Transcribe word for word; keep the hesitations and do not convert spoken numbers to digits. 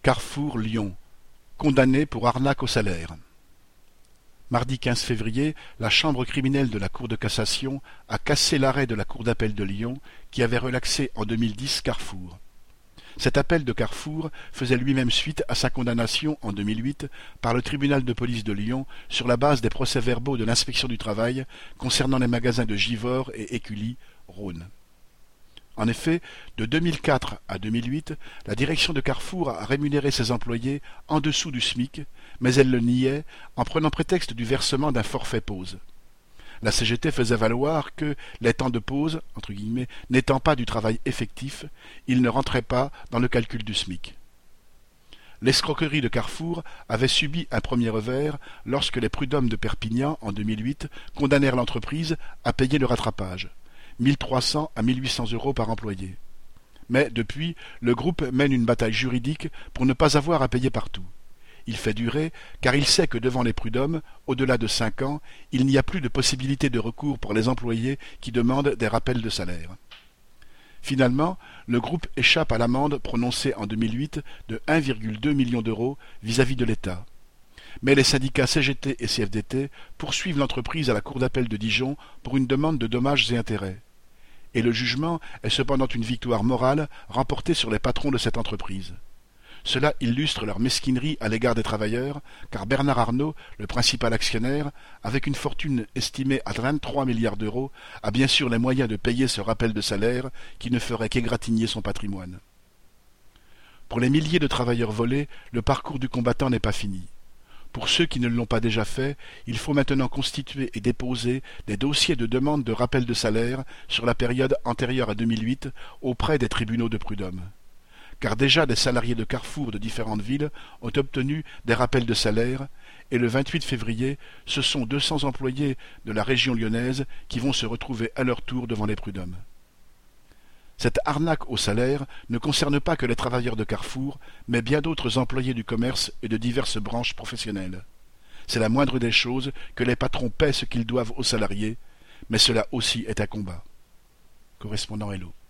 Carrefour Lyon, condamné pour arnaque au salaire. Mardi quinze février, la chambre criminelle de la Cour de cassation a cassé l'arrêt de la Cour d'appel de Lyon qui avait relaxé en deux mille dix Carrefour. Cet appel de Carrefour faisait lui-même suite à sa condamnation en deux mille huit par le tribunal de police de Lyon sur la base des procès-verbaux de l'inspection du travail concernant les magasins de Givors et Écully, Rhône. En effet, de deux mille quatre à deux mille huit, la direction de Carrefour a rémunéré ses employés en dessous du SMIC, mais elle le niait en prenant prétexte du versement d'un forfait pause. La C G T faisait valoir que, les temps de pause, entre guillemets, n'étant pas du travail effectif, ils ne rentraient pas dans le calcul du SMIC. L'escroquerie de Carrefour avait subi un premier revers lorsque les prud'hommes de Perpignan, en deux mille huit, condamnèrent l'entreprise à payer le rattrapage. mille trois cents à mille huit cents euros par employé. Mais depuis, le groupe mène une bataille juridique pour ne pas avoir à payer partout. Il fait durer, car il sait que devant les prud'hommes, au-delà de cinq ans, il n'y a plus de possibilité de recours pour les employés qui demandent des rappels de salaire. Finalement, le groupe échappe à l'amende prononcée en deux mille huit de un virgule deux million d'euros vis-à-vis de l'État. Mais les syndicats C G T et C F D T poursuivent l'entreprise à la Cour d'appel de Dijon pour une demande de dommages et intérêts. Et le jugement est cependant une victoire morale remportée sur les patrons de cette entreprise. Cela illustre leur mesquinerie à l'égard des travailleurs, car Bernard Arnault, le principal actionnaire, avec une fortune estimée à vingt-trois milliards d'euros, a bien sûr les moyens de payer ce rappel de salaire qui ne ferait qu'égratigner son patrimoine. Pour les milliers de travailleurs volés, le parcours du combattant n'est pas fini. Pour ceux qui ne l'ont pas déjà fait, il faut maintenant constituer et déposer des dossiers de demande de rappel de salaire sur la période antérieure à deux mille huit auprès des tribunaux de prud'hommes. Car déjà des salariés de Carrefour de différentes villes ont obtenu des rappels de salaire, et le vingt-huit février, ce sont deux cents employés de la région lyonnaise qui vont se retrouver à leur tour devant les prud'hommes. Cette arnaque au salaire ne concerne pas que les travailleurs de Carrefour, mais bien d'autres employés du commerce et de diverses branches professionnelles. C'est la moindre des choses que les patrons paient ce qu'ils doivent aux salariés, mais cela aussi est un combat. Correspondant Hello.